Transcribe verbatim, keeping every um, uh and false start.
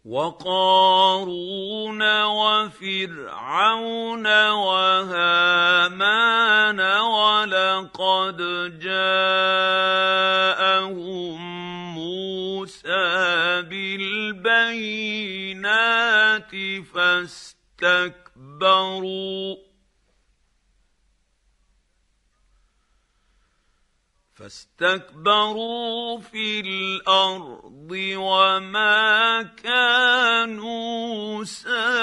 وقارون وفرعون وهامان ولقد جاءهم موسى بالبينات فاستكبروا فاستكبروا في الأرض وما كانوا سابقين.